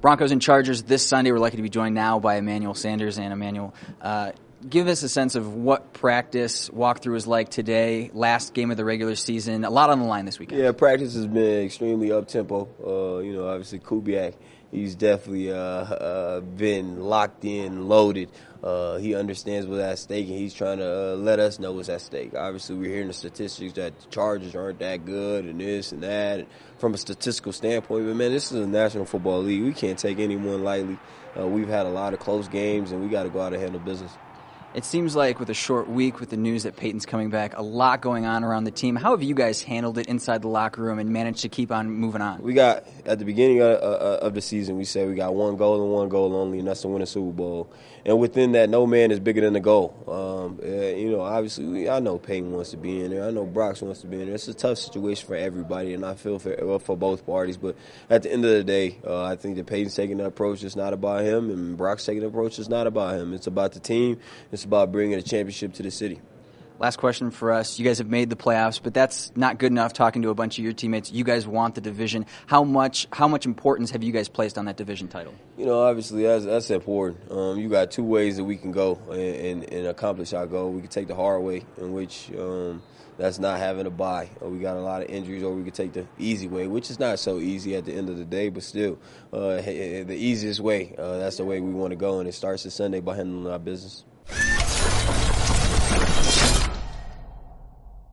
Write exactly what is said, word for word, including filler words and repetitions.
Broncos and Chargers this Sunday. We're lucky to be joined now by Emmanuel Sanders. And Emmanuel, uh, give us a sense of what practice walkthrough is like today, last game of the regular season. A lot on the line this weekend. Yeah, practice has been extremely up-tempo. Uh, you know, obviously Kubiak, he's definitely uh, uh, been locked in, loaded. Uh, he understands what's at stake, and he's trying to uh, let us know what's at stake. Obviously, we're hearing the statistics that the Chargers aren't that good and this and that. And from a statistical standpoint, but, man, this is a National Football League. We can't take anyone lightly. Uh, we've had a lot of close games, and we got to go out and handle business. It seems like with a short week, with the news that Peyton's coming back, a lot going on around the team. How have you guys handled it inside the locker room and managed to keep on moving on? We got, at the beginning of, uh, of the season, we said we got one goal and one goal only, and that's to win a Super Bowl. And within that, no man is bigger than the goal. Um, uh, you know, obviously, we, I know Peyton wants to be in there. I know Brock wants to be in there. It's a tough situation for everybody, and I feel for, well, for both parties. But at the end of the day, uh, I think that Peyton's taking the approach that's not about him, and Brock's taking the approach that's not about him. It's about the team. It's about bringing a championship to the city. Last question for us. You guys have made the playoffs, but that's not good enough talking to a bunch of your teammates. You guys want the division. How much how much importance have you guys placed on that division title? You know, obviously, that's, that's important. Um, you got two ways that we can go and, and, and accomplish our goal. We can take the hard way, in which um, that's not having a bye. Or we got a lot of injuries, or we could take the easy way, which is not so easy at the end of the day, but still, uh, the easiest way, uh, that's the way we want to go, and it starts this Sunday by handling our business.